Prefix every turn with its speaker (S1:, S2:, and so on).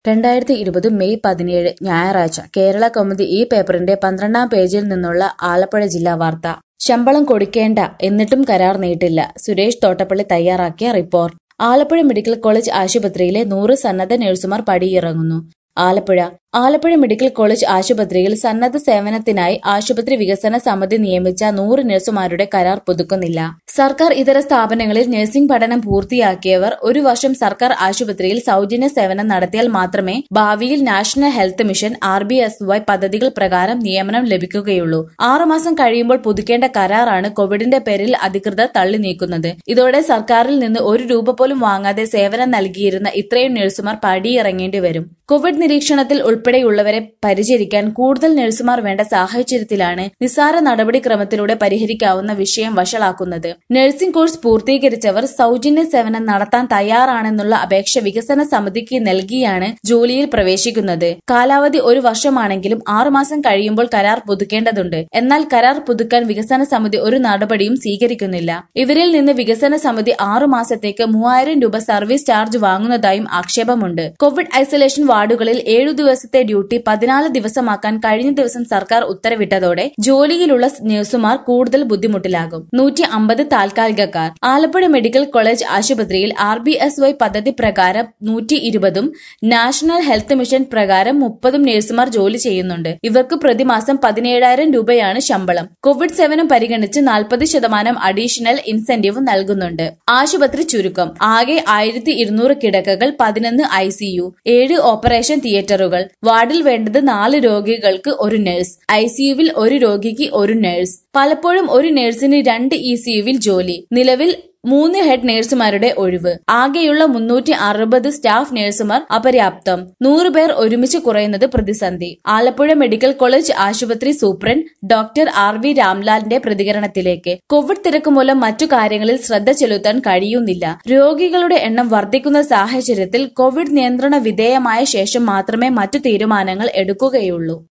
S1: 2020 May 17 ഞായറാഴ്ച കേരള കൗമുദി ഈ പേപ്പറിന്റെ 12-ാം പേജിൽ നിന്നുള്ള ആലപ്പുഴ ജില്ലാ വാർത്ത. ശമ്പളം കൊടുക്കേണ്ട എന്നിട്ടും കരാർ നീട്ടില്ല. സുരേഷ് തോട്ടപ്പള്ളി തയ്യാറാക്കിയ റിപ്പോർട്ട്. ആലപ്പുഴ മെഡിക്കൽ കോളേജ് ആശുപത്രിയിലെ 100 സന്നദ്ധ നഴ്സുമാർ പടിയിറങ്ങുന്നു. ആലപ്പുഴ മെഡിക്കൽ കോളേജ് ആശുപത്രിയിൽ സന്നദ്ധ സേവനത്തിനായി ആശുപത്രി വികസന സമിതി നിയമിച്ച 100 നഴ്സുമാരുടെ കരാർ പുതുക്കുന്നില്ല. സർക്കാർ ഇതര സ്ഥാപനങ്ങളിൽ നഴ്സിംഗ് പഠനം പൂർത്തിയാക്കിയവർ ഒരു വർഷം സർക്കാർ ആശുപത്രിയിൽ സൗജന്യ സേവനം നടത്തിയാൽ മാത്രമേ ഭാവിയിൽ നാഷണൽ ഹെൽത്ത് മിഷൻ RBSY പദ്ധതികൾ പ്രകാരം നിയമനം ലഭിക്കുകയുള്ളൂ. 6 മാസം കഴിയുമ്പോൾ പുതുക്കേണ്ട കരാറാണ് കോവിഡിന്റെ പേരിൽ അധികൃതർ തള്ളി നീക്കുന്നത്. ഇതോടെ സർക്കാരിൽ നിന്ന് 1 രൂപ പോലും വാങ്ങാതെ സേവനം നൽകിയിരുന്ന ഇത്രയും നഴ്സുമാർ പടിയിറങ്ങേണ്ടി വരും. കോവിഡ് നിരീക്ഷണത്തിൽ ഉൾപ്പെടെയുള്ളവരെ പരിചരിക്കാൻ കൂടുതൽ നഴ്സുമാർ വേണ്ട സാഹചര്യത്തിലാണ് നിസ്സാര നടപടിക്രമത്തിലൂടെ പരിഹരിക്കാവുന്ന വിഷയം വഷളാക്കുന്നത്. നഴ്സിംഗ് കോഴ്സ് പൂർത്തീകരിച്ചവർ സൗജന്യ സേവനം നടത്താൻ തയ്യാറാണെന്നുള്ള അപേക്ഷ വികസന സമിതിക്ക് നൽകിയാണ് ജോലിയിൽ പ്രവേശിക്കുന്നത്. കാലാവധി 1 വർഷമാണെങ്കിലും 6 മാസം കഴിയുമ്പോൾ കരാർ പുതുക്കേണ്ടതുണ്ട്. എന്നാൽ കരാർ പുതുക്കാൻ വികസന സമിതി ഒരു നടപടിയും സ്വീകരിക്കുന്നില്ല. ഇവരിൽ നിന്ന് വികസന സമിതി 6 മാസത്തേക്ക് 3000 രൂപ സർവീസ് ചാർജ് വാങ്ങുന്നതായും ആക്ഷേപമുണ്ട്. കോവിഡ് ഐസൊലേഷൻ വാർഡുകളിൽ 7 ദിവസത്തെ ഡ്യൂട്ടി 14 ദിവസമാക്കാൻ കഴിഞ്ഞ ദിവസം സർക്കാർ ഉത്തരവിട്ടതോടെ ജോലിയിലുള്ള നഴ്സുമാർ കൂടുതൽ ബുദ്ധിമുട്ടിലാകും. 150 താൽക്കാലികക്കാർ. ആലപ്പുഴ മെഡിക്കൽ കോളേജ് ആശുപത്രിയിൽ RBSY പദ്ധതി പ്രകാരം 120ഉം നാഷണൽ ഹെൽത്ത് മിഷൻ പ്രകാരം 30ഉം നഴ്സുമാർ ജോലി ചെയ്യുന്നുണ്ട്. ഇവർക്ക് പ്രതിമാസം 17,000 രൂപയാണ് ശമ്പളം. കോവിഡ് സേവനം പരിഗണിച്ച് 40% അഡീഷണൽ ഇൻസെന്റീവ് നൽകുന്നുണ്ട്. ആശുപത്രി ചുരുക്കം. ആകെ 1200 കിടക്കകൾ, 11 ICU, 7 ഓപ്പറേഷൻ തിയേറ്ററുകൾ. വാർഡിൽ വേണ്ടത് 4 രോഗികൾക്ക് 1 നഴ്സ്, ICUവിൽ 1 രോഗിക്ക് 1 നഴ്സ്. പലപ്പോഴും ഒരു നഴ്സിന് 2 ECUവിൽ ജോലി. നിലവിൽ 3 ഹെഡ് നഴ്സുമാരുടെ ഒഴിവ്. ആകെയുള്ള 360 സ്റ്റാഫ് നഴ്സുമാർ അപര്യാപ്തം. 100 പേർ ഒരുമിച്ച് കുറയുന്നത് പ്രതിസന്ധി. ആലപ്പുഴ മെഡിക്കൽ കോളേജ് ആശുപത്രി സൂപ്രണ്ട് ഡോക്ടർ RV രാംലാലിന്റെ പ്രതികരണത്തിലേക്ക്. കോവിഡ് തിരക്ക് മൂലം മറ്റു കാര്യങ്ങളിൽ ശ്രദ്ധ ചെലുത്താൻ കഴിയുന്നില്ല. രോഗികളുടെ എണ്ണം വർദ്ധിക്കുന്ന സാഹചര്യത്തിൽ കോവിഡ് നിയന്ത്രണ വിധേയമായ ശേഷം മാത്രമേ മറ്റു തീരുമാനങ്ങൾ എടുക്കുകയുള്ളൂ.